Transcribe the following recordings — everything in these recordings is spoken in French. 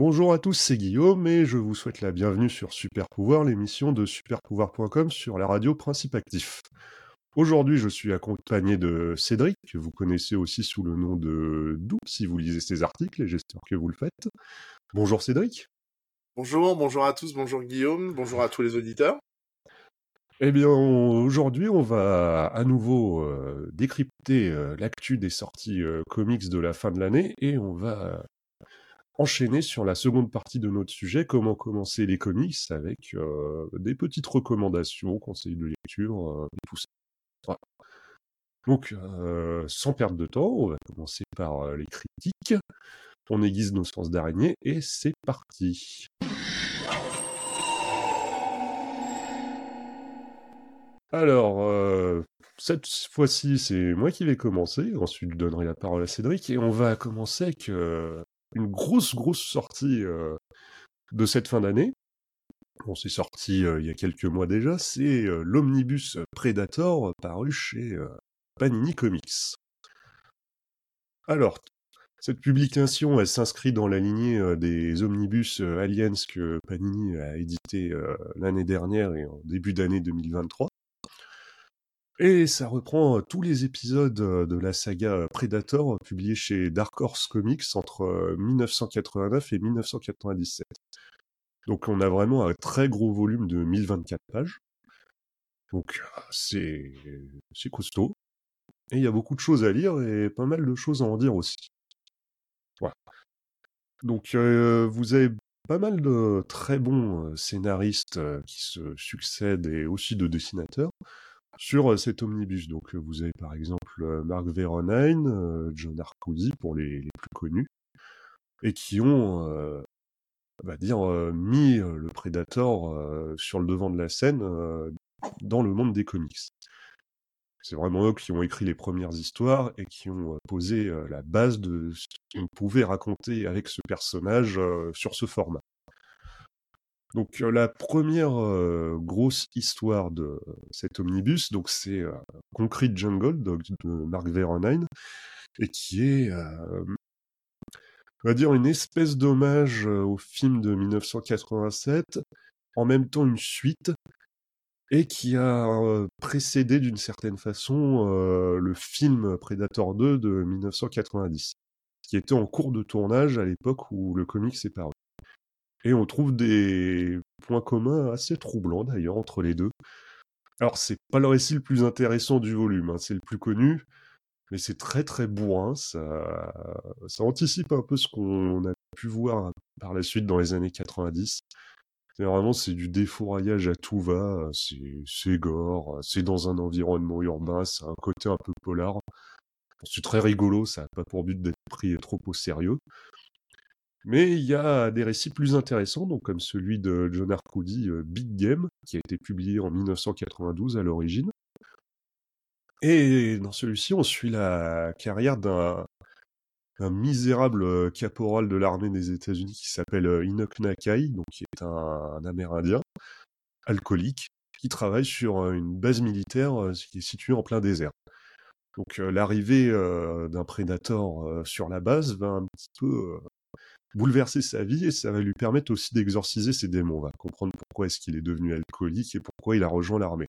Bonjour à tous, c'est Guillaume et je vous souhaite la bienvenue sur Super Pouvoir, l'émission de superpouvoir.com sur la radio Principe Actif. Aujourd'hui, je suis accompagné de Cédric, que vous connaissez aussi sous le nom de Doux si vous lisez ses articles et j'espère que vous le faites. Bonjour Cédric. Bonjour à tous, bonjour Guillaume, bonjour à tous les auditeurs. Eh bien, aujourd'hui, on va à nouveau décrypter l'actu des sorties comics de la fin de l'année et on va enchaîner sur la seconde partie de notre sujet, comment commencer les comics, avec des petites recommandations, conseils de lecture, et tout ça. Voilà. Donc, sans perdre de temps, on va commencer par les critiques. On aiguise nos sens d'araignée et c'est parti. Alors, cette fois-ci, c'est moi qui vais commencer. Ensuite, je donnerai la parole à Cédric et on va commencer avec une grosse sortie de cette fin d'année. Bon, c'est sorti il y a quelques mois déjà, c'est l'Omnibus Predator paru chez Panini Comics. Alors, cette publication, elle s'inscrit dans la lignée des omnibus Aliens que Panini a édité l'année dernière et en début d'année 2023. Et ça reprend tous les épisodes de la saga Predator publiés chez Dark Horse Comics entre 1989 et 1997. Donc on a vraiment un très gros volume de 1024 pages. Donc c'est costaud. Et il y a beaucoup de choses à lire et pas mal de choses à en dire aussi. Voilà. Donc vous avez pas mal de très bons scénaristes qui se succèdent et aussi de dessinateurs sur cet omnibus. Donc vous avez par exemple Mark Veronheim, John Arcudi pour les plus connus, et qui ont mis le Predator sur le devant de la scène dans le monde des comics. C'est vraiment eux qui ont écrit les premières histoires et qui ont posé la base de ce qu'on pouvait raconter avec ce personnage sur ce format. Donc la première grosse histoire de cet omnibus, donc c'est Concrete Jungle de Mark Veronheim, et qui est, on va dire, une espèce d'hommage au film de 1987, en même temps une suite, et qui a précédé d'une certaine façon le film Predator 2 de 1990, qui était en cours de tournage à l'époque où le comic s'est paru. Et on trouve des points communs assez troublants d'ailleurs entre les deux. Alors c'est pas le récit le plus intéressant du volume, hein, c'est le plus connu, mais c'est très bourrin, ça anticipe un peu ce qu'on a pu voir par la suite dans les années 90. C'est du défouraillage à tout va, c'est gore, c'est dans un environnement urbain, c'est un côté un peu polar. C'est très rigolo, ça n'a pas pour but d'être pris trop au sérieux. Mais il y a des récits plus intéressants, donc comme celui de John Arcudi, Big Game, qui a été publié en 1992 à l'origine. Et dans celui-ci, on suit la carrière d'un misérable caporal de l'armée des États-Unis qui s'appelle Enoch Nakai, donc qui est un Amérindien alcoolique qui travaille sur une base militaire qui est située en plein désert. Donc l'arrivée d'un prédateur sur la base va un petit peu bouleverser sa vie et ça va lui permettre aussi d'exorciser ses démons. On va comprendre pourquoi est-ce qu'il est devenu alcoolique et pourquoi il a rejoint l'armée.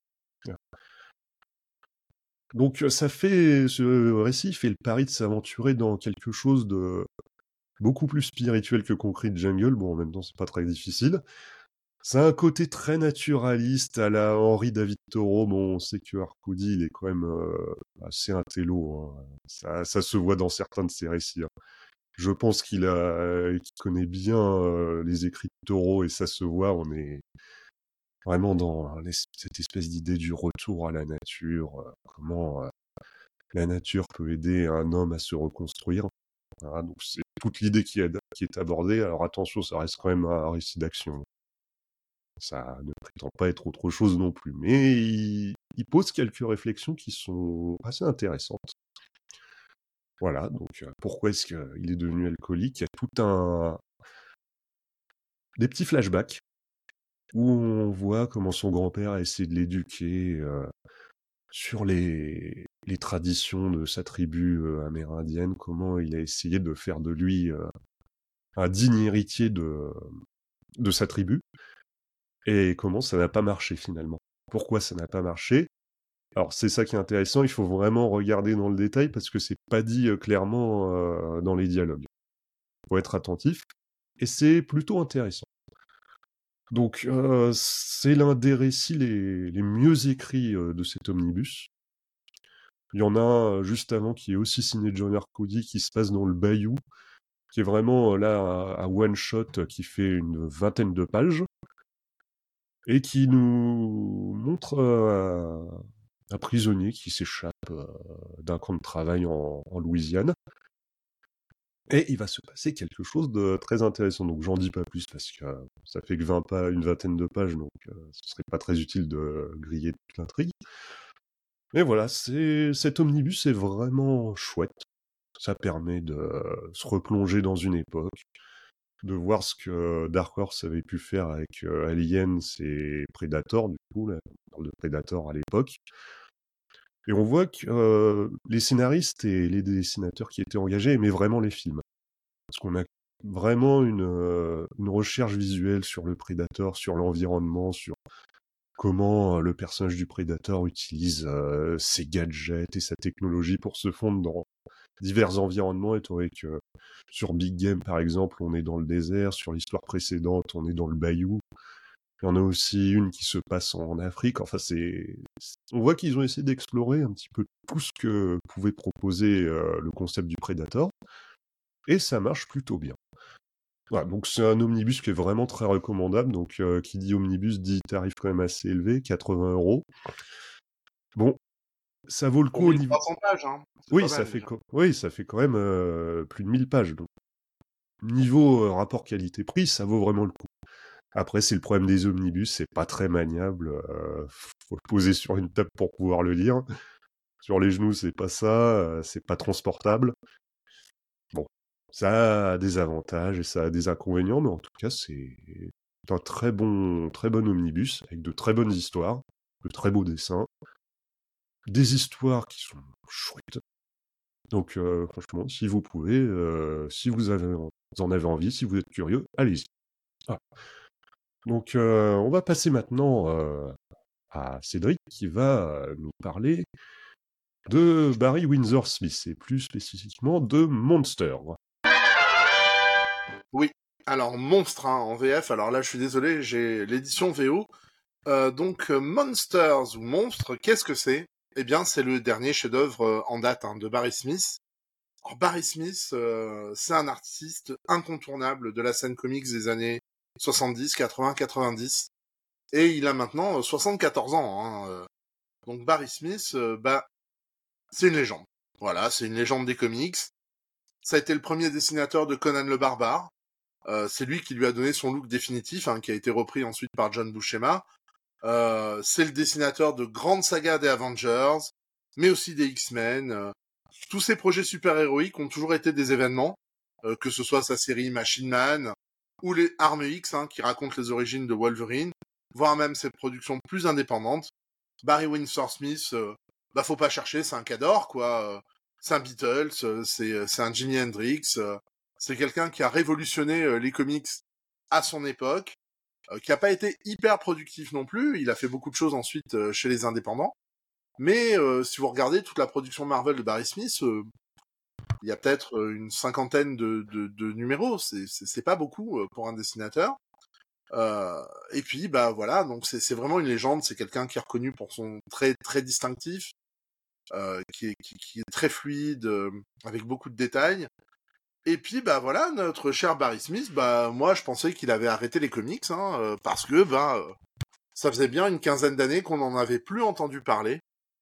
Donc ce récit fait le pari de s'aventurer dans quelque chose de beaucoup plus spirituel que Concrete Jungle. Bon, en même temps, c'est pas très difficile. Ça a un côté très naturaliste à la Henri David Thoreau. Bon, on sait que Arcudi, il est quand même assez intello. Hein. Ça se voit dans certains de ses récits. Hein. Je pense qu'il connaît bien les écrits de Thoreau et ça se voit. On est vraiment dans cette espèce d'idée du retour à la nature, comment la nature peut aider un homme à se reconstruire. Voilà, donc c'est toute l'idée qui est abordée. Alors attention, ça reste quand même un récit d'action. Ça ne prétend pas être autre chose non plus. Mais il pose quelques réflexions qui sont assez intéressantes. Voilà, donc pourquoi est-ce qu'il est devenu alcoolique? Il y a des petits flashbacks où on voit comment son grand-père a essayé de l'éduquer sur les traditions de sa tribu amérindienne, comment il a essayé de faire de lui un digne héritier de sa tribu, et comment ça n'a pas marché finalement. Pourquoi ça n'a pas marché? Alors c'est ça qui est intéressant, il faut vraiment regarder dans le détail parce que c'est pas dit clairement dans les dialogues. Faut être attentif, et c'est plutôt intéressant. Donc c'est l'un des récits les mieux écrits de cet omnibus. Il y en a un juste avant qui est aussi signé John Arcudi qui se passe dans le Bayou, qui est vraiment là un one-shot qui fait une vingtaine de pages et qui nous montre un prisonnier qui s'échappe d'un camp de travail en Louisiane. Et il va se passer quelque chose de très intéressant. Donc j'en dis pas plus parce que ça fait que une vingtaine de pages, donc ce serait pas très utile de griller toute l'intrigue. Mais voilà, cet omnibus est vraiment chouette. Ça permet de se replonger dans une époque, de voir ce que Dark Horse avait pu faire avec Aliens et Predator, du coup, là, on parle de Predator à l'époque. Et on voit que les scénaristes et les dessinateurs qui étaient engagés aimaient vraiment les films. Parce qu'on a vraiment une recherche visuelle sur le Predator, sur l'environnement, sur comment le personnage du Predator utilise ses gadgets et sa technologie pour se fondre dans divers environnements, étant donné que sur Big Game, par exemple, on est dans le désert, sur l'histoire précédente, on est dans le bayou. Il y en a aussi une qui se passe en Afrique. Enfin, on voit qu'ils ont essayé d'explorer un petit peu tout ce que pouvait proposer le concept du Predator, et ça marche plutôt bien. Voilà, donc c'est un omnibus qui est vraiment très recommandable. Donc qui dit omnibus dit tarif quand même assez élevé, 80€. Bon, ça vaut le Pour coup au niveau... 1300 pages, hein. C'est Oui, pas mal déjà. oui, ça fait quand même plus de 1000 pages. Donc, niveau rapport qualité-prix, ça vaut vraiment le coup. Après, c'est le problème des omnibus, c'est pas très maniable. Faut le poser sur une table pour pouvoir le lire. Sur les genoux, c'est pas ça. C'est pas transportable. Bon, ça a des avantages et ça a des inconvénients, mais en tout cas, c'est un très bon omnibus avec de très bonnes histoires, de très beaux dessins, des histoires qui sont chouettes. Donc, franchement, si vous pouvez, si vous en avez envie, si vous êtes curieux, allez-y. Ah. Donc, on va passer maintenant à Cédric qui va nous parler de Barry Windsor Smith et plus spécifiquement de Monster. Oui. Alors, Monstre, hein, en VF. Alors là, je suis désolé, j'ai l'édition VO. Donc, Monsters ou Monstres, qu'est-ce que c'est? Eh bien, c'est le dernier chef-d'œuvre en date de Barry Smith. Alors, Barry Smith, c'est un artiste incontournable de la scène comics des années 70, 80, 90. Et il a maintenant 74 ans. Donc, Barry Smith, c'est une légende. Voilà, c'est une légende des comics. Ça a été le premier dessinateur de Conan le Barbare. C'est lui qui lui a donné son look définitif, qui a été repris ensuite par John Buscema. C'est le dessinateur de grandes sagas des Avengers, mais aussi des X-Men. Tous ces projets super-héroïques ont toujours été des événements, que ce soit sa série Machine Man, ou les Armes X, qui racontent les origines de Wolverine, voire même ses productions plus indépendantes. Barry Windsor Smith, faut pas chercher, c'est un cador, quoi. C'est un Beatles, c'est un Jimi Hendrix, c'est quelqu'un qui a révolutionné les comics à son époque, qui a pas été hyper productif non plus. Il a fait beaucoup de choses ensuite chez les indépendants. Mais si vous regardez toute la production Marvel de Barry Smith, il y a peut-être une cinquantaine de numéros. C'est pas beaucoup pour un dessinateur. Et puis voilà, donc c'est vraiment une légende. C'est quelqu'un qui est reconnu pour son très très distinctif, qui est très fluide, avec beaucoup de détails. Et puis voilà, notre cher Barry Smith, moi je pensais qu'il avait arrêté les comics, parce que ça faisait bien une quinzaine d'années qu'on n'en avait plus entendu parler.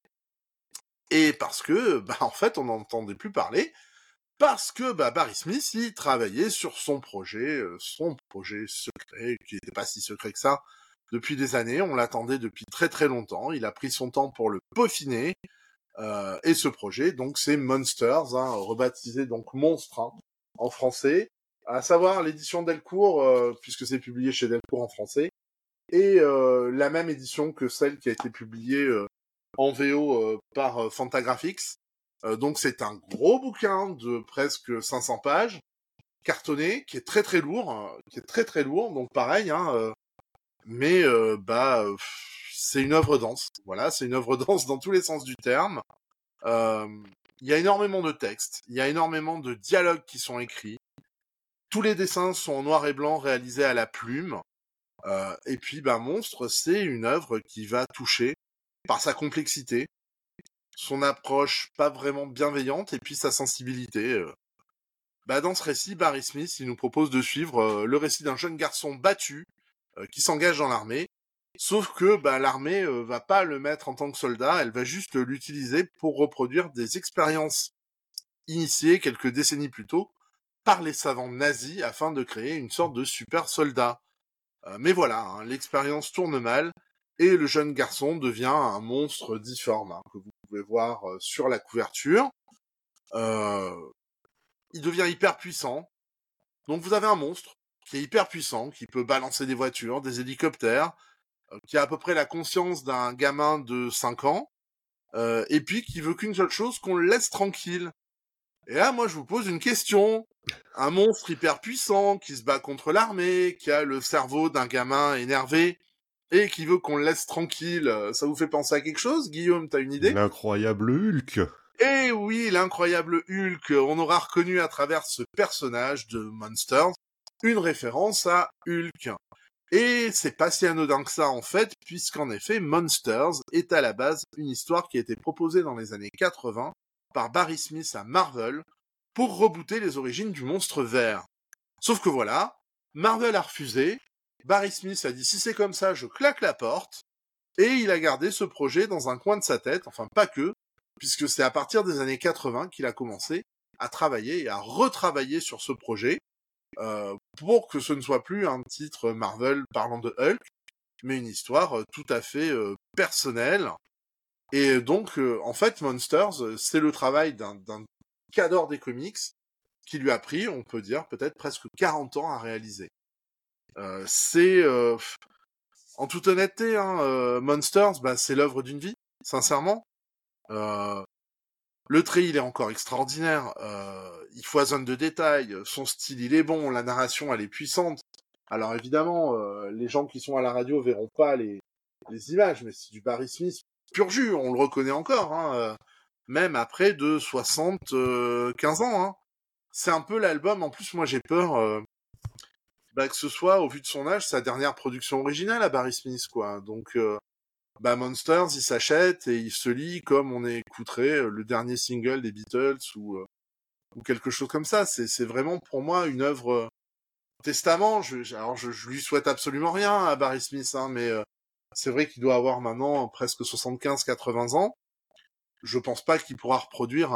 Et parce que en fait on n'entendait plus parler, parce que Barry Smith il travaillait sur son projet secret, qui n'était pas si secret que ça, depuis des années. On l'attendait depuis très très longtemps. Il a pris son temps pour le peaufiner. Et ce projet, donc, c'est Monsters, rebaptisé donc Monstre en français, à savoir l'édition Delcourt, puisque c'est publié chez Delcourt en français, et la même édition que celle qui a été publiée en VO par Fantagraphics. Donc c'est un gros bouquin de presque 500 pages, cartonné, qui est très très lourd, donc pareil, mais c'est une œuvre dense. Voilà, c'est une œuvre dense dans tous les sens du terme. Il y a énormément de textes, il y a énormément de dialogues qui sont écrits. Tous les dessins sont en noir et blanc réalisés à la plume. Et puis, Monstre, c'est une œuvre qui va toucher par sa complexité, son approche pas vraiment bienveillante et puis sa sensibilité. Dans ce récit, Barry Smith, il nous propose de suivre le récit d'un jeune garçon battu qui s'engage dans l'armée. Sauf que l'armée va pas le mettre en tant que soldat, elle va juste l'utiliser pour reproduire des expériences initiées quelques décennies plus tôt par les savants nazis afin de créer une sorte de super soldat. Mais voilà, l'expérience tourne mal et le jeune garçon devient un monstre difforme que vous pouvez voir sur la couverture. Il devient hyper puissant. Donc vous avez un monstre qui est hyper puissant, qui peut balancer des voitures, des hélicoptères, qui a à peu près la conscience d'un gamin de 5 ans, et puis qui veut qu'une seule chose, qu'on le laisse tranquille. Et là, moi, je vous pose une question. Un monstre hyper puissant, qui se bat contre l'armée, qui a le cerveau d'un gamin énervé, et qui veut qu'on le laisse tranquille, ça vous fait penser à quelque chose, Guillaume, t'as une idée? L'incroyable Hulk. Eh oui, l'incroyable Hulk, on aura reconnu à travers ce personnage de Monsters une référence à Hulk. Et c'est pas si anodin que ça en fait, puisqu'en effet Monsters est à la base une histoire qui a été proposée dans les années 80 par Barry Smith à Marvel pour rebooter les origines du monstre vert. Sauf que voilà, Marvel a refusé, Barry Smith a dit si c'est comme ça je claque la porte, et il a gardé ce projet dans un coin de sa tête, enfin pas que, puisque c'est à partir des années 80 qu'il a commencé à travailler et à retravailler sur ce projet, pour que ce ne soit plus un titre Marvel parlant de Hulk, mais une histoire tout à fait personnelle. Et donc, en fait, Monsters, c'est le travail d'un cadre des comics qui lui a pris, on peut dire, peut-être presque 40 ans à réaliser. C'est, en toute honnêteté, Monsters, c'est l'œuvre d'une vie, sincèrement. Le trait, il est encore extraordinaire. Il foisonne de détails. Son style, il est bon. La narration, elle est puissante. Alors évidemment, les gens qui sont à la radio verront pas les images, mais c'est du Barry Smith pur jus. On le reconnaît encore, même après de 75 ans. C'est un peu l'album. En plus, moi, j'ai peur que ce soit, au vu de son âge, sa dernière production originale à Barry Smith, quoi. Donc Monsters, il s'achète et il se lit comme on écouterait le dernier single des Beatles ou quelque chose comme ça. C'est vraiment pour moi une œuvre testament. Je lui souhaite absolument rien à Barry Smith, mais c'est vrai qu'il doit avoir maintenant presque 75-80 ans. Je pense pas qu'il pourra reproduire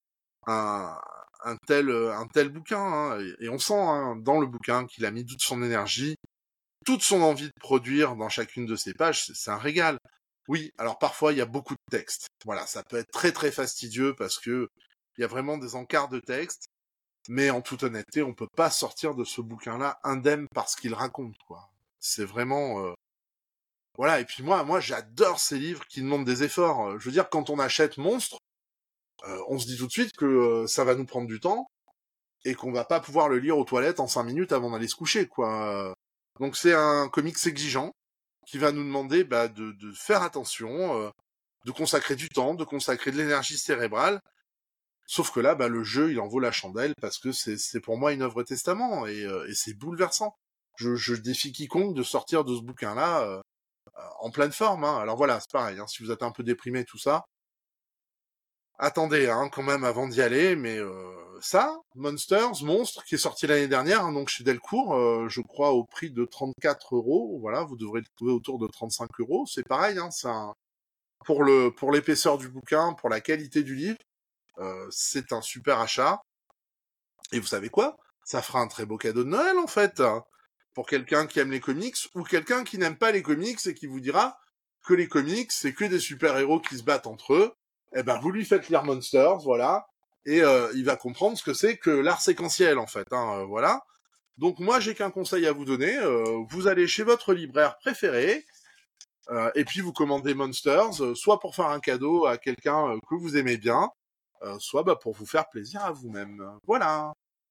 un tel bouquin. Et on sent dans le bouquin qu'il a mis toute son énergie, toute son envie de produire dans chacune de ses pages. C'est un régal. Oui, alors parfois il y a beaucoup de texte. Voilà, ça peut être très très fastidieux parce que il y a vraiment des encarts de texte. Mais en toute honnêteté, on peut pas sortir de ce bouquin-là indemne par ce qu'il raconte, quoi. C'est vraiment voilà. Et puis moi, j'adore ces livres qui demandent des efforts. Je veux dire, quand on achète Monstre, on se dit tout de suite que ça va nous prendre du temps et qu'on va pas pouvoir le lire aux toilettes en 5 minutes avant d'aller se coucher, quoi. Donc c'est un comics exigeant qui va nous demander de faire attention, de consacrer du temps, de consacrer de l'énergie cérébrale. Sauf que là, le jeu, il en vaut la chandelle parce que c'est pour moi une œuvre testament et c'est bouleversant. Je défie quiconque de sortir de ce bouquin-là en pleine forme. Alors voilà, c'est pareil. Si vous êtes un peu déprimé, tout ça, attendez quand même avant d'y aller. Mais ça, Monsters, Monstre, qui est sorti l'année dernière, donc chez Delcourt, je crois au prix de 34 €. Voilà, vous devrez le trouver autour de 35 €. C'est pareil, pour l'épaisseur du bouquin, pour la qualité du livre. C'est un super achat. Et vous savez quoi? Ça fera un très beau cadeau de Noël, en fait. Pour quelqu'un qui aime les comics, ou quelqu'un qui n'aime pas les comics et qui vous dira que les comics, c'est que des super-héros qui se battent entre eux. Eh ben, vous lui faites lire Monsters, voilà. Et il va comprendre ce que c'est que l'art séquentiel, en fait. Voilà. Donc moi, j'ai qu'un conseil à vous donner. Vous allez chez votre libraire préféré, et puis vous commandez Monsters, soit pour faire un cadeau à quelqu'un que vous aimez bien, soit pour vous faire plaisir à vous-même. Voilà.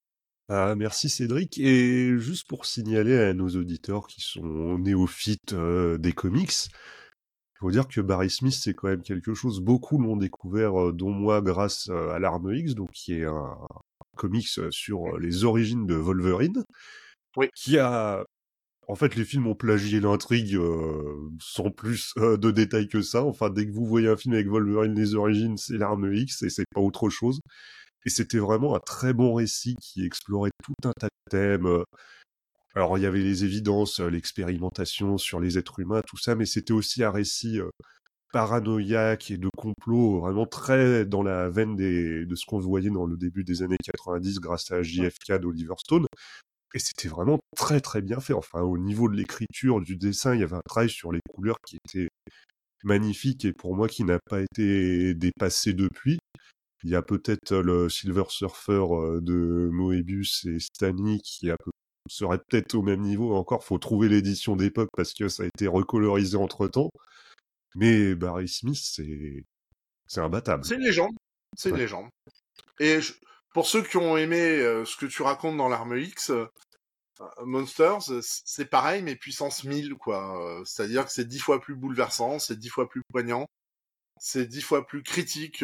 Ah, merci Cédric. Et juste pour signaler à nos auditeurs qui sont néophytes des comics, il faut dire que Barry Smith, c'est quand même quelque chose, beaucoup l'ont découvert, dont moi, grâce à l'Arme X, donc qui est un comics sur les origines de Wolverine, Oui. qui a... En fait, les films ont plagié l'intrigue sans plus de détails que ça. Enfin, dès que vous voyez un film avec Wolverine, les origines, c'est l'Arme X et c'est pas autre chose. Et c'était vraiment un très bon récit qui explorait tout un tas de thèmes. Alors, il y avait les évidences, l'expérimentation sur les êtres humains, tout ça, mais c'était aussi un récit paranoïaque et de complot, vraiment très dans la veine de ce qu'on voyait dans le début des années 90 grâce à JFK d'Oliver Stone. Et c'était vraiment très très bien fait. Enfin, au niveau de l'écriture, du dessin, il y avait un travail sur les couleurs qui était magnifique et pour moi qui n'a pas été dépassé depuis. Il y a peut-être le Silver Surfer de Moebius et Stanley qui serait peut-être au même niveau. Encore, faut trouver l'édition d'époque parce que ça a été recolorisé entre-temps. Mais Barry Smith, c'est imbattable. C'est une légende. C'est une Ouais. légende. Et pour ceux qui ont aimé ce que tu racontes dans l'Arme X, Monsters, c'est pareil, mais puissance 1000, quoi. C'est-à-dire que c'est 10 fois plus bouleversant, c'est 10 fois plus poignant, c'est 10 fois plus critique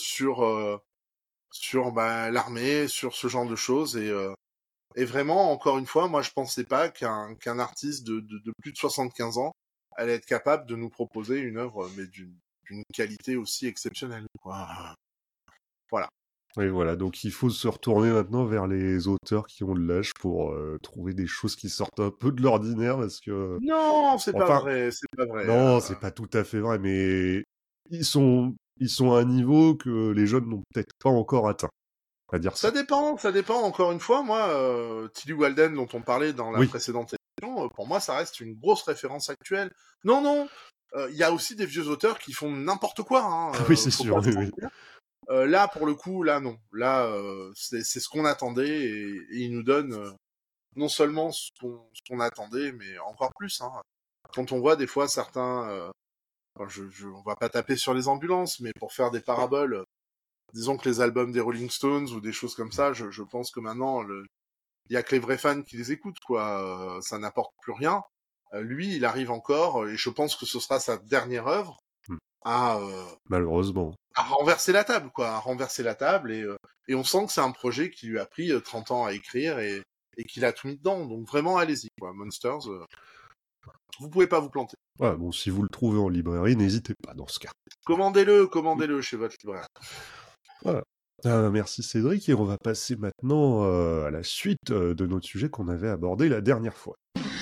sur l'armée, sur ce genre de choses. Et vraiment, encore une fois, moi, je pensais pas qu'un artiste de plus de 75 ans allait être capable de nous proposer une œuvre, mais d'une qualité aussi exceptionnelle, quoi. Voilà. Et voilà, donc il faut se retourner maintenant vers les auteurs qui ont de l'âge pour trouver des choses qui sortent un peu de l'ordinaire parce que... Non, c'est pas Enfin, vrai, c'est pas vrai. non, c'est pas tout à fait vrai, mais ils sont à un niveau que les jeunes n'ont peut-être pas encore atteint, à dire ça. Ça dépend. Encore une fois, moi, Tilly Walden, dont on parlait dans la Oui, précédente émission, pour moi, ça reste une grosse référence actuelle. Non, non, il y a aussi des vieux auteurs qui font n'importe quoi. Hein, ah oui, c'est faut pas sûr, se oui, oui. mentir. Là, pour le coup, là, non. Là, c'est ce qu'on attendait et il nous donne non seulement ce qu'on attendait, mais encore plus. Hein. Quand on voit des fois certains, alors on va pas taper sur les ambulances, mais pour faire des paraboles, disons que les albums des Rolling Stones ou des choses comme ça, je pense que maintenant, il y a que les vrais fans qui les écoutent, quoi. Ça n'apporte plus rien. Lui, il arrive encore, et je pense que ce sera sa dernière œuvre, Hmm. à, Malheureusement. à renverser la table, quoi. À renverser la table, et on sent que c'est un projet qui lui a pris 30 ans à écrire, et qu'il a tout mis dedans. Donc vraiment, allez-y, quoi. Monsters, vous pouvez pas vous planter. Ouais, bon, si vous le trouvez en librairie, n'hésitez pas dans ce cas. Commandez-le chez votre libraire. Voilà. Merci Cédric, et on va passer maintenant à la suite de notre sujet qu'on avait abordé la dernière fois.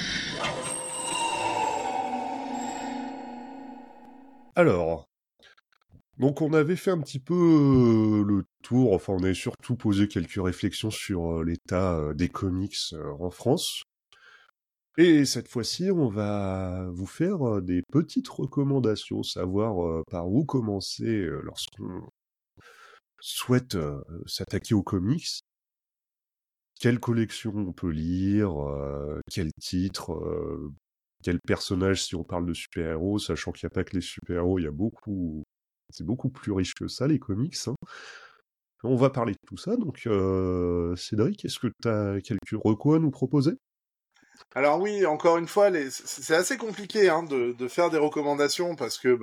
Alors, donc on avait fait un petit peu le tour, enfin on avait surtout posé quelques réflexions sur l'état des comics en France. Et cette fois-ci, on va vous faire des petites recommandations, savoir par où commencer lorsqu'on souhaite s'attaquer aux comics, quelle collection on peut lire, quel titre, quel personnage si on parle de super-héros, sachant qu'il n'y a pas que les super-héros, il y a beaucoup... C'est beaucoup plus riche que ça, les comics. Hein. On va parler de tout ça, donc Cédric, est-ce que tu as quelques recos à nous proposer? Alors oui, encore une fois, c'est assez compliqué hein, de faire des recommandations parce que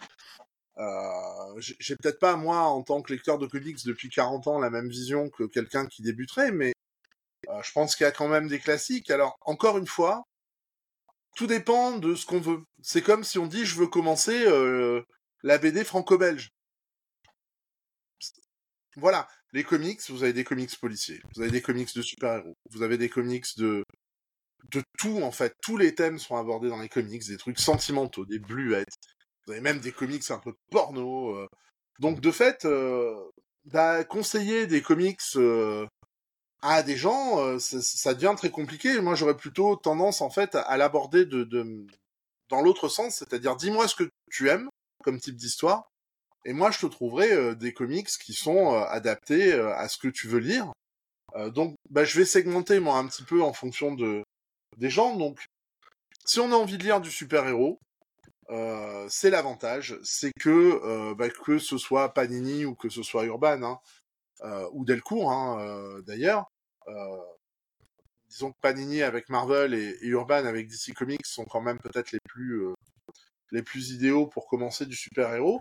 j'ai peut-être pas moi en tant que lecteur de comics depuis 40 ans la même vision que quelqu'un qui débuterait, mais je pense qu'il y a quand même des classiques. Alors encore une fois, tout dépend de ce qu'on veut. C'est comme si on dit je veux commencer la BD franco-belge. Voilà, les comics, vous avez des comics policiers, vous avez des comics de super-héros, vous avez des comics de tout en fait. Tous les thèmes sont abordés dans les comics, des trucs sentimentaux, des bluettes. Vous avez même des comics un peu porno. Donc de fait, conseiller des comics à des gens, ça devient très compliqué. Moi, j'aurais plutôt tendance en fait à l'aborder dans l'autre sens, c'est-à-dire dis-moi ce que tu aimes comme type d'histoire, et moi je te trouverai des comics qui sont adaptés à ce que tu veux lire. Donc, je vais segmenter moi un petit peu en fonction des gens. Donc, si on a envie de lire du super-héros, c'est l'avantage, c'est que ce soit Panini ou que ce soit Urban, hein, ou Delcourt, hein, d'ailleurs, disons que Panini avec Marvel et Urban avec DC Comics sont quand même peut-être les plus idéaux pour commencer du super-héros.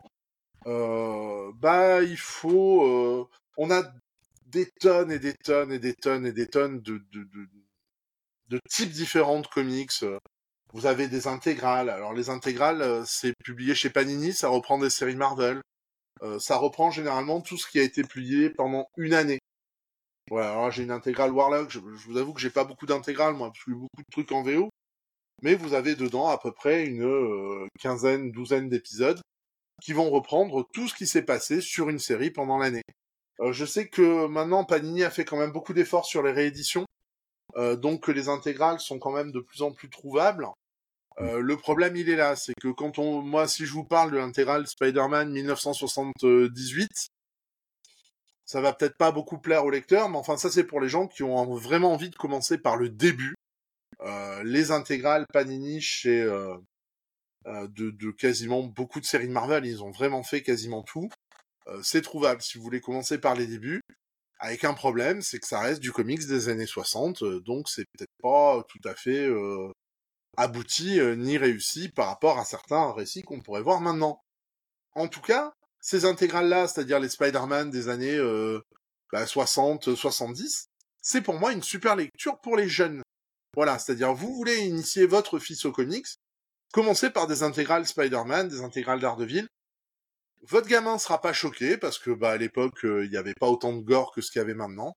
Il faut... on a des tonnes et des tonnes et des tonnes et des tonnes de types différents de comics. Vous avez des intégrales. Alors les intégrales, c'est publié chez Panini, ça reprend des séries Marvel. Ça reprend généralement tout ce qui a été publié pendant une année. Voilà, alors j'ai une intégrale Warlock, je vous avoue que j'ai pas beaucoup d'intégrales, moi, parce que j'ai beaucoup de trucs en VO, mais vous avez dedans à peu près une quinzaine, douzaine d'épisodes qui vont reprendre tout ce qui s'est passé sur une série pendant l'année. Je sais que maintenant Panini a fait quand même beaucoup d'efforts sur les rééditions, donc que les intégrales sont quand même de plus en plus trouvables. Le problème il est là, c'est que moi si je vous parle de l'intégrale Spider-Man 1978, ça va peut-être pas beaucoup plaire aux lecteurs, mais enfin ça c'est pour les gens qui ont vraiment envie de commencer par le début. Les intégrales Panini chez de quasiment beaucoup de séries de Marvel, ils ont vraiment fait quasiment tout. C'est trouvable si vous voulez commencer par les débuts. Avec un problème, c'est que ça reste du comics des années 60, donc c'est peut-être pas tout à fait abouti ni réussi par rapport à certains récits qu'on pourrait voir maintenant. En tout cas, ces intégrales-là, c'est-à-dire les Spider-Man des années 60, 70, c'est pour moi une super lecture pour les jeunes. Voilà, c'est-à-dire vous voulez initier votre fils aux comics, commencez par des intégrales Spider-Man, des intégrales Daredevil. Votre gamin sera pas choqué parce que à l'époque il n'y avait pas autant de gore que ce qu'il y avait maintenant.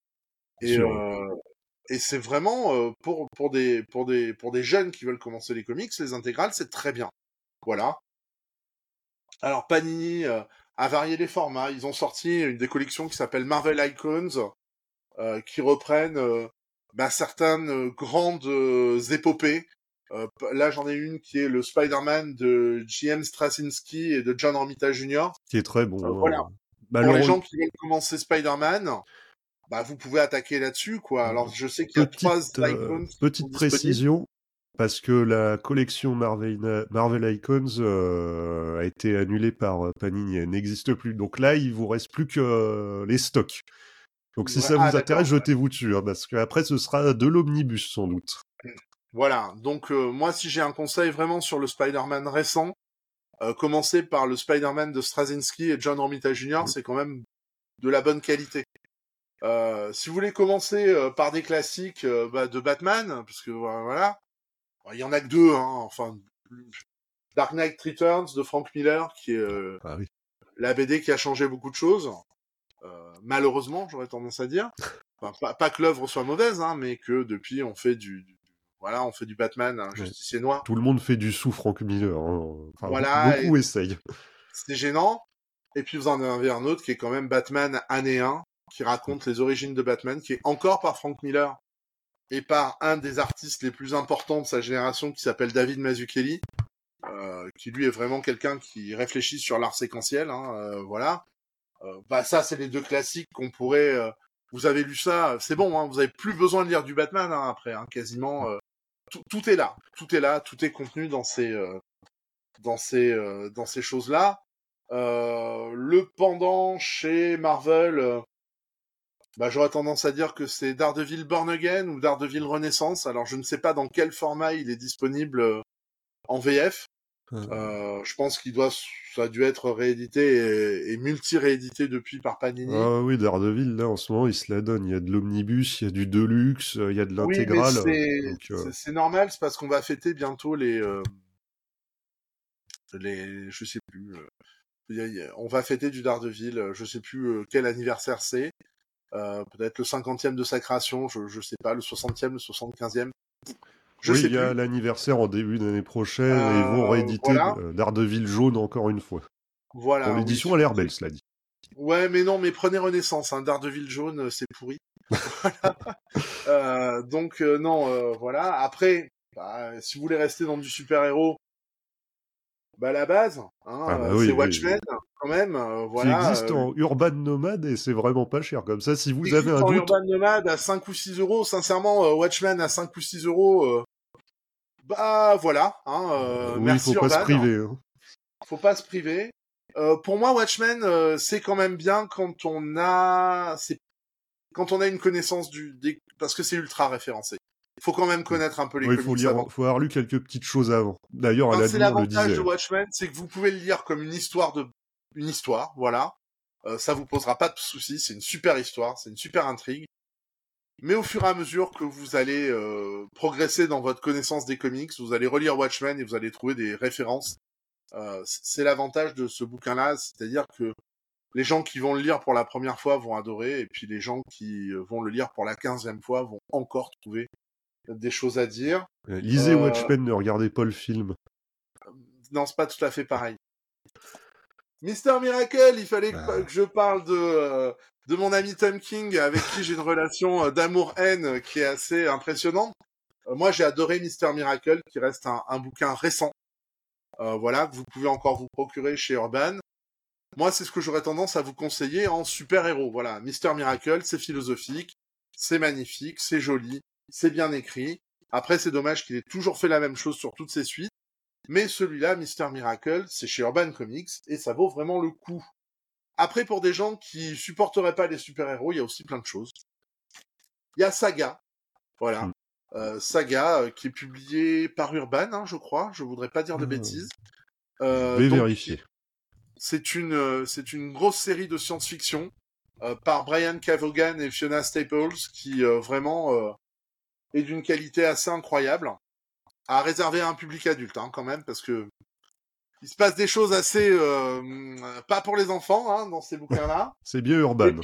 Et c'est vraiment pour des jeunes qui veulent commencer les comics, les intégrales c'est très bien. Voilà. Alors Panini a varié les formats. Ils ont sorti une des collections qui s'appelle Marvel Icons, qui reprennent certaines grandes épopées. Là, j'en ai une qui est le Spider-Man de J.M. Straczynski et de John Romita Jr. Qui est très bon. Voilà. Pour les gens qui veulent commencer Spider-Man, vous pouvez attaquer là-dessus, quoi. Alors, je sais qu'il y a 3 icons qui sont petite disponibles. précision, parce que la collection Marvel Icons a été annulée par Panini, elle n'existe plus. Donc là, il vous reste plus que les stocks. Donc si ça vous intéresse, jetez-vous dessus, hein, parce qu'après ce sera de l'omnibus sans doute. Voilà, donc moi si j'ai un conseil vraiment sur le Spider-Man récent, commencer par le Spider-Man de Straczynski et John Romita Jr., c'est quand même de la bonne qualité. Si vous voulez commencer par des classiques de Batman, parce que voilà, il y en a que deux, hein, enfin Dark Knight Returns de Frank Miller, qui est la BD qui a changé beaucoup de choses. Malheureusement, j'aurais tendance à dire. Enfin, pas que l'œuvre soit mauvaise, hein, mais que depuis on fait du Batman, un justicier noir. Tout le monde fait du sous Frank Miller. Hein. Enfin, voilà, beaucoup essayent. C'est gênant. Et puis vous en avez un autre qui est quand même Batman année 1, qui raconte les origines de Batman, qui est encore par Frank Miller et par un des artistes les plus importants de sa génération qui s'appelle David Mazzucchelli, qui lui est vraiment quelqu'un qui réfléchit sur l'art séquentiel. Hein, voilà. Ça, c'est les deux classiques qu'on pourrait... vous avez lu ça, c'est bon, hein, vous avez plus besoin de lire du Batman hein, après, hein, quasiment. Tout est là, tout est contenu dans ces choses-là. Le pendant chez Marvel, j'aurais tendance à dire que c'est Daredevil Born Again ou Daredevil Renaissance. Alors je ne sais pas dans quel format il est disponible en VF. Je pense ça a dû être réédité et multi-réédité depuis par Panini. Ah oui, Daredevil, là, en ce moment, il se la donne. Il y a de l'omnibus, il y a du deluxe, il y a de l'intégrale. Oui, mais c'est normal, c'est parce qu'on va fêter bientôt je sais plus, on va fêter du Daredevil, je sais plus quel anniversaire c'est, peut-être le 50e de sa création, je sais pas, le 60e, le 75e. Il y a l'anniversaire en début d'année prochaine et ils vont rééditer Daredevil jaune encore une fois. Voilà. Pour l'édition, elle a l'air belle, cela dit. Ouais, mais non, mais prenez Renaissance, hein, Daredevil jaune, c'est pourri. Donc non, voilà. Après, si vous voulez rester dans du super-héros, la base, hein, c'est Watchmen, quand même. Voilà. Qui existe en Urban Nomad et c'est vraiment pas cher. Comme ça, si vous avez un doute... Urban Nomad à 5 ou 6 euros, sincèrement, Watchmen à 5 ou 6 euros, voilà. Hein, oui, merci faut Urban. Pas se priver. Hein. Faut pas se priver. Pour moi, Watchmen, c'est quand même bien quand on a une connaissance parce que c'est ultra référencé. faut quand même connaître un peu les Oui, il faut comics avant. faut avoir lu quelques petites choses avant. D'ailleurs, Enfin, c'est Alan Moore le l'avantage disait. de Watchmen, c'est que vous pouvez le lire comme une histoire, voilà. Ça vous posera pas de soucis, c'est une super histoire, c'est une super intrigue. Mais au fur et à mesure que vous allez progresser dans votre connaissance des comics, vous allez relire Watchmen et vous allez trouver des références. C'est l'avantage de ce bouquin-là, c'est-à-dire que les gens qui vont le lire pour la première fois vont adorer, et puis les gens qui vont le lire pour la 15e fois vont encore trouver des choses à dire. Lisez Watchmen, ne regardez pas le film. Non, c'est pas tout à fait pareil. Mister Miracle, il fallait que je parle de mon ami Tom King, avec qui j'ai une relation d'amour-haine qui est assez impressionnante. Moi, j'ai adoré Mister Miracle, qui reste un bouquin récent. Voilà, que vous pouvez encore vous procurer chez Urban. Moi, c'est ce que j'aurais tendance à vous conseiller en super-héros. Voilà, Mister Miracle, c'est philosophique, c'est magnifique, c'est joli, c'est bien écrit. Après, c'est dommage qu'il ait toujours fait la même chose sur toutes ses suites. Mais celui-là, Mister Miracle, c'est chez Urban Comics, et ça vaut vraiment le coup. Après, pour des gens qui supporteraient pas les super-héros, il y a aussi plein de choses. Il y a Saga, voilà. Saga, qui est publié par Urban, hein, je crois. Je voudrais pas dire de bêtises. Je vais vérifier. C'est une grosse série de science-fiction par Brian Kevogan et Fiona Staples, qui vraiment est d'une qualité assez incroyable, à réserver à un public adulte, hein, quand même, parce que il se passe des choses assez pas pour les enfants, hein, dans ces bouquins-là. C'est bien Urban.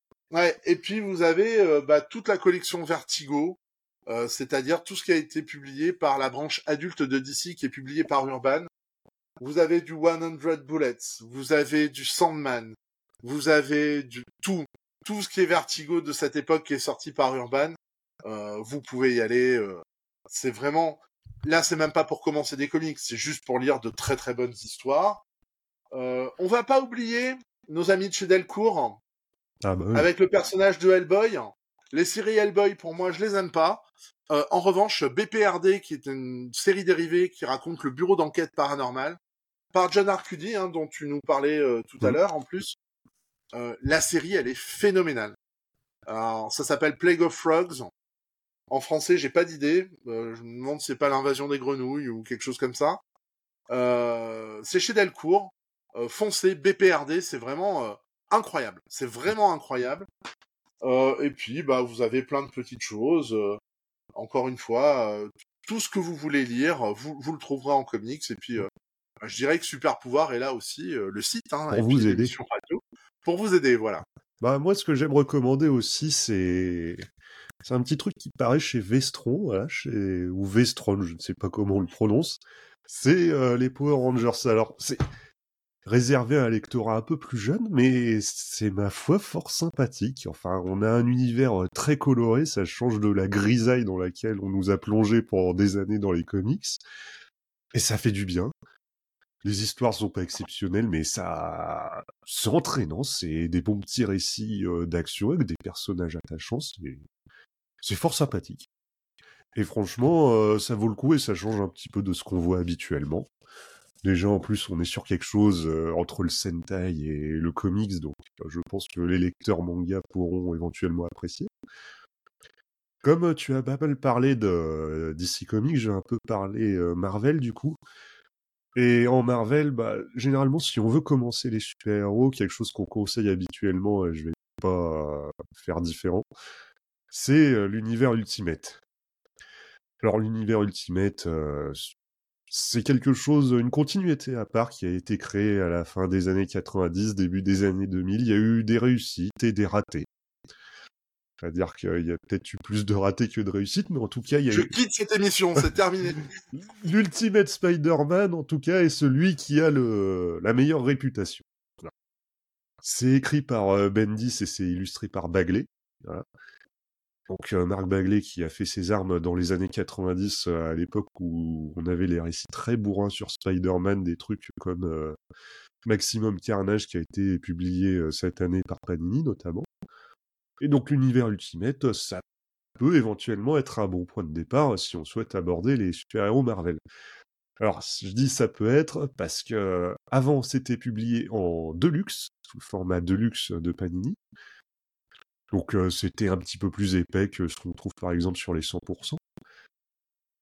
Et puis vous avez toute la collection Vertigo, c'est-à-dire tout ce qui a été publié par la branche adulte de DC, qui est publié par Urban. Vous avez du 100 Bullets, vous avez du Sandman, vous avez tout ce qui est Vertigo de cette époque qui est sorti par Urban. Vous pouvez y aller. C'est vraiment... Là, c'est même pas pour commencer des comics, c'est juste pour lire de très très bonnes histoires. On va pas oublier nos amis de chez Delcourt, Oui. avec le personnage de Hellboy. Les séries Hellboy, pour moi, je les aime pas. En revanche, BPRD, qui est une série dérivée qui raconte le bureau d'enquête paranormale, par John Arcudi, hein, dont tu nous parlais tout à l'heure, en plus. La série, elle est phénoménale. Alors, ça s'appelle Plague of Frogs. En français, j'ai pas d'idée. Je me demande si c'est pas l'invasion des grenouilles ou quelque chose comme ça. C'est chez Delcourt. Foncez, BPRD, c'est vraiment incroyable. C'est vraiment incroyable. Et puis, vous avez plein de petites choses. Encore une fois, tout ce que vous voulez lire, vous le trouverez en comics. Et puis, je dirais que Super Pouvoir est là aussi, le site, hein, pour et vous puis aider. l'émission radio, pour vous aider, voilà. Moi, ce que j'aime recommander aussi, c'est un petit truc qui paraît chez Vestron, voilà, ou Vestron, je ne sais pas comment on le prononce. C'est les Power Rangers. Alors, c'est réservé à un lectorat un peu plus jeune, mais c'est ma foi fort sympathique. Enfin, on a un univers très coloré, ça change de la grisaille dans laquelle on nous a plongé pendant des années dans les comics, et ça fait du bien. Les histoires sont pas exceptionnelles, mais c'est entraînant, c'est des bons petits récits d'action avec des personnages attachants, c'est fort sympathique. Et franchement, ça vaut le coup et ça change un petit peu de ce qu'on voit habituellement. Déjà, en plus, on est sur quelque chose entre le Sentai et le comics, donc je pense que les lecteurs manga pourront éventuellement apprécier. Comme tu as pas mal parlé de DC Comics, je vais un peu parler Marvel du coup. Et en Marvel, généralement, si on veut commencer les super-héros, quelque chose qu'on conseille habituellement, je vais pas faire différent, c'est l'univers Ultimate. Alors l'univers Ultimate, c'est quelque chose, une continuité à part qui a été créée à la fin des années 90, début des années 2000. Il y a eu des réussites et des ratés. C'est-à-dire qu'il y a peut-être eu plus de ratés que de réussites, mais en tout cas, il y a Je eu... quitte cette émission, c'est terminé. L'Ultimate Spider-Man, en tout cas, est celui qui a la meilleure réputation. Voilà. C'est écrit par Bendis et c'est illustré par Bagley. Voilà. Donc Mark Bagley qui a fait ses armes dans les années 90, à l'époque où on avait les récits très bourrins sur Spider-Man, des trucs comme Maximum Carnage qui a été publié cette année par Panini notamment. Et donc l'univers Ultimate, ça peut éventuellement être un bon point de départ si on souhaite aborder les super-héros Marvel. Alors je dis ça peut être parce que avant c'était publié en Deluxe, sous le format Deluxe de Panini. Donc c'était un petit peu plus épais que ce qu'on trouve par exemple sur les 100%.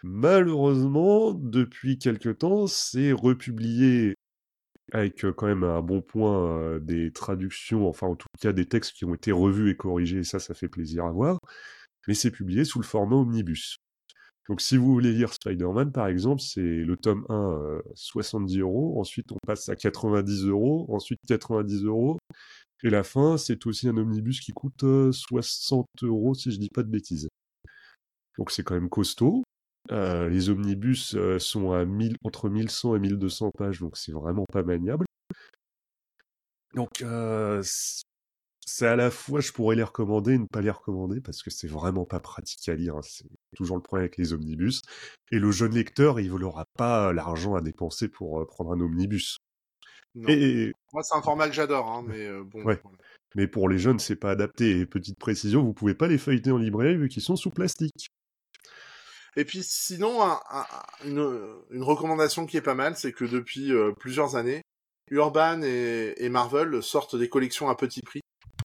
Malheureusement, depuis quelque temps, c'est republié avec quand même un bon point des traductions, enfin en tout cas des textes qui ont été revus et corrigés, et ça fait plaisir à voir, mais c'est publié sous le format omnibus. Donc si vous voulez lire Spider-Man par exemple, c'est le tome 1, 70 €, ensuite on passe à 90 €, ensuite 90 €, et la fin c'est aussi un omnibus qui coûte 60 € si je dis pas de bêtises. Donc c'est quand même costaud. Les omnibus sont à entre 1100 et 1200 pages, donc c'est vraiment pas maniable. Donc c'est à la fois, je pourrais les recommander et ne pas les recommander, parce que c'est vraiment pas pratique à lire, hein. C'est toujours le problème avec les omnibus. Et le jeune lecteur, il n'aura pas l'argent à dépenser pour prendre un omnibus. Non. Et Moi, c'est un format que j'adore, hein, mais bon. ouais. Voilà. Mais pour les jeunes, c'est pas adapté. Et petite précision, vous pouvez pas les feuilleter en librairie vu qu'ils sont sous plastique. Et puis sinon, une recommandation qui est pas mal, c'est que depuis plusieurs années, Urban et Marvel sortent des collections à petit prix,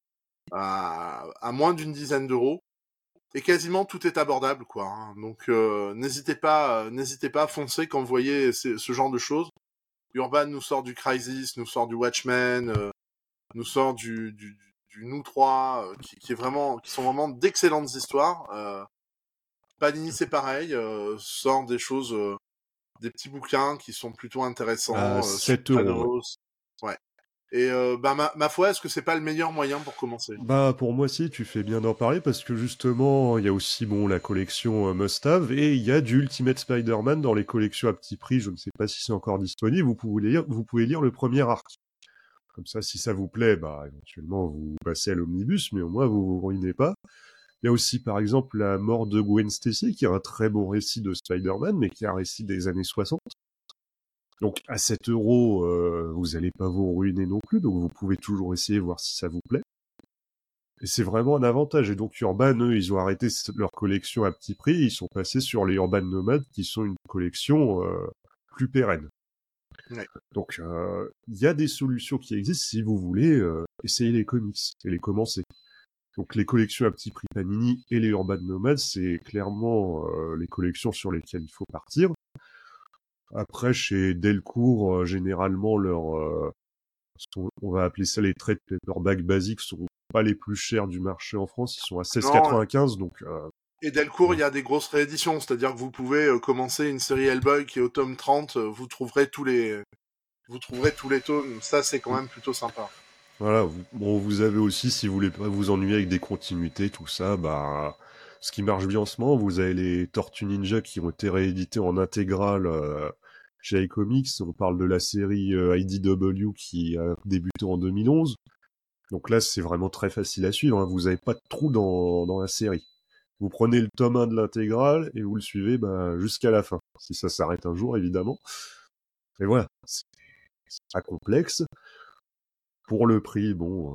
à moins d'une dizaine d'euros, et quasiment tout est abordable, quoi. Hein. Donc n'hésitez pas, foncez quand vous voyez ce genre de choses. Urban nous sort du Crisis, nous sort du Watchmen, nous sort du Nous 3, qui sont vraiment d'excellentes histoires. Panini, c'est pareil, sort des choses, des petits bouquins qui sont plutôt intéressants, À sur 7 €. Ouais. Thanos. Ouais. Et ma foi, est-ce que c'est pas le meilleur moyen pour commencer? Bah pour moi si, tu fais bien d'en parler parce que justement il y a aussi la collection Must Have et il y a du Ultimate Spider-Man dans les collections à petit prix, je ne sais pas si c'est encore disponible, vous pouvez lire le premier arc. Comme ça si ça vous plaît, bah éventuellement vous passez à l'omnibus, mais au moins vous vous ruinez pas. Il y a aussi par exemple La mort de Gwen Stacy qui est un très bon récit de Spider-Man mais qui est un récit des années 60. Donc à 7 €, vous allez pas vous ruiner non plus, donc vous pouvez toujours essayer voir si ça vous plaît. Et c'est vraiment un avantage. Et donc Urban, eux, ils ont arrêté leur collection à petit prix, ils sont passés sur les Urban Nomades, qui sont une collection plus pérenne. Ouais. Donc il y a des solutions qui existent si vous voulez essayer les comics et les commencer. Donc les collections à petit prix Panini et les Urban Nomades, c'est clairement les collections sur lesquelles il faut partir. Après, chez Delcourt, généralement, on va appeler ça les trade paperback basiques, sont pas les plus chers du marché en France, ils sont à 16,95, donc... Et Delcourt, ouais. il y a des grosses rééditions, c'est-à-dire que vous pouvez commencer une série Hellboy qui est au tome 30, vous trouverez tous les tomes, ça c'est quand même plutôt sympa. Voilà, vous avez aussi, si vous voulez pas vous ennuyer avec des continuités, tout ça, bah... Ce qui marche bien en ce moment, vous avez les Tortues Ninja qui ont été réédités en intégrale chez iComics. On parle de la série IDW qui a débuté en 2011. Donc là, c'est vraiment très facile à suivre, hein. Vous n'avez pas de trou dans la série. Vous prenez le tome 1 de l'intégrale et vous le suivez jusqu'à la fin. Si ça s'arrête un jour, évidemment. Et voilà, c'est pas complexe. Pour le prix,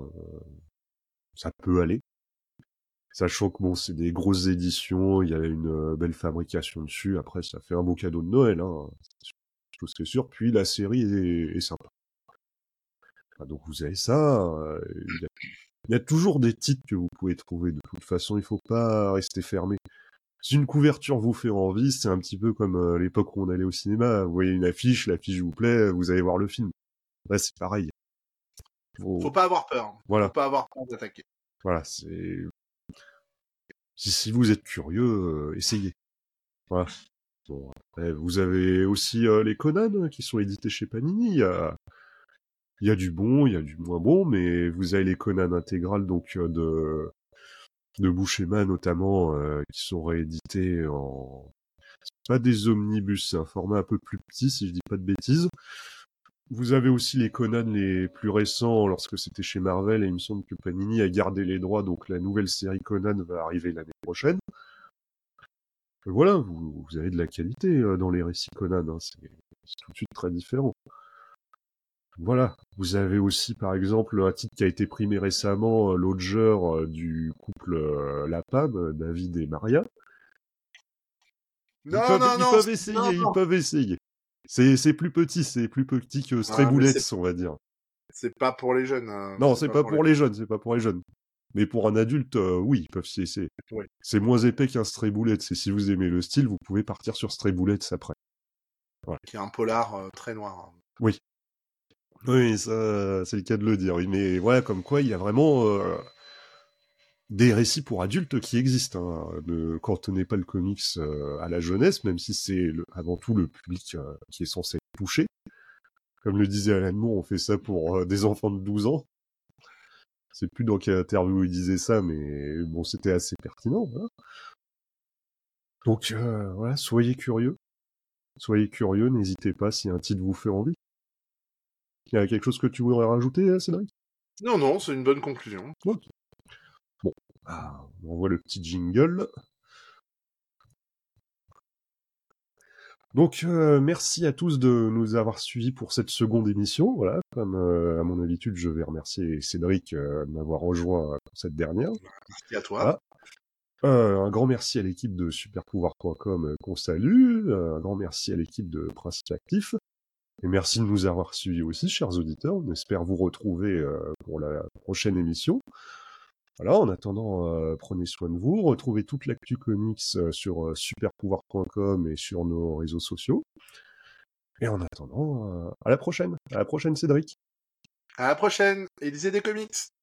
ça peut aller. Sachant que c'est des grosses éditions, il y a une belle fabrication dessus. Après, ça fait un beau cadeau de Noël, hein. Tout ce qui est sûr. Puis la série est sympa. Enfin, donc vous avez ça. Il y a toujours des titres que vous pouvez trouver. De toute façon, il faut pas rester fermé. Si une couverture vous fait envie, c'est un petit peu comme l'époque où on allait au cinéma. Vous voyez une affiche, l'affiche vous plaît, vous allez voir le film. Là, c'est pareil. Faut pas avoir peur. Voilà. Faut pas avoir peur d'attaquer. Voilà, si vous êtes curieux, essayez. Voilà. Bon, après, vous avez aussi les Conan qui sont édités chez Panini. Il y a du bon, il y a du moins bon, mais vous avez les Conan intégrales donc de Buscema notamment qui sont réédités en... C'est pas des omnibus, c'est un format un peu plus petit si je dis pas de bêtises. Vous avez aussi les Conan les plus récents lorsque c'était chez Marvel et il me semble que Panini a gardé les droits, donc la nouvelle série Conan va arriver l'année prochaine. Voilà, vous avez de la qualité dans les récits Conan, hein. C'est tout de suite très différent. Voilà, vous avez aussi par exemple un titre qui a été primé récemment, Lodger du couple Lapam, David et Maria. Ils peuvent essayer. C'est plus petit que Stray Bullets, on va dire. C'est pas pour les jeunes. Non, c'est pas pour les jeunes. Mais pour un adulte, oui, ils peuvent s'y essayer. Oui. C'est moins épais qu'un Stray Bullets, et si vous aimez le style, vous pouvez partir sur Stray Bullets après. Voilà. Qui est un polar très noir. Oui. Oui, ça, c'est le cas de le dire. Oui, mais voilà, comme quoi, il y a vraiment des récits pour adultes qui existent. Ne cantonnez pas le comics à la jeunesse, même si c'est avant tout le public qui est censé être touché. Comme le disait Alan Moore, on fait ça pour des enfants de 12 ans. Je sais plus dans quelle interview il disait ça, mais bon, c'était assez pertinent. Voilà. Donc voilà, soyez curieux. Soyez curieux, n'hésitez pas si un titre vous fait envie. Il y a quelque chose que tu voudrais rajouter, Cédric? Non, c'est une bonne conclusion. Ok. Bon, on envoie le petit jingle. Donc, merci à tous de nous avoir suivis pour cette seconde émission. Voilà, comme à mon habitude, je vais remercier Cédric de m'avoir rejoint pour cette dernière. Merci à toi. Voilà. Un grand merci à l'équipe de superpouvoir.com qu'on salue. Un grand merci à l'équipe de Principe Actif. Et merci de nous avoir suivis aussi, chers auditeurs. On espère vous retrouver pour la prochaine émission. Voilà, en attendant, prenez soin de vous. Retrouvez toute l'actu comics sur superpouvoir.com et sur nos réseaux sociaux. Et en attendant, à la prochaine. À la prochaine, Cédric. À la prochaine, et lisez des comics.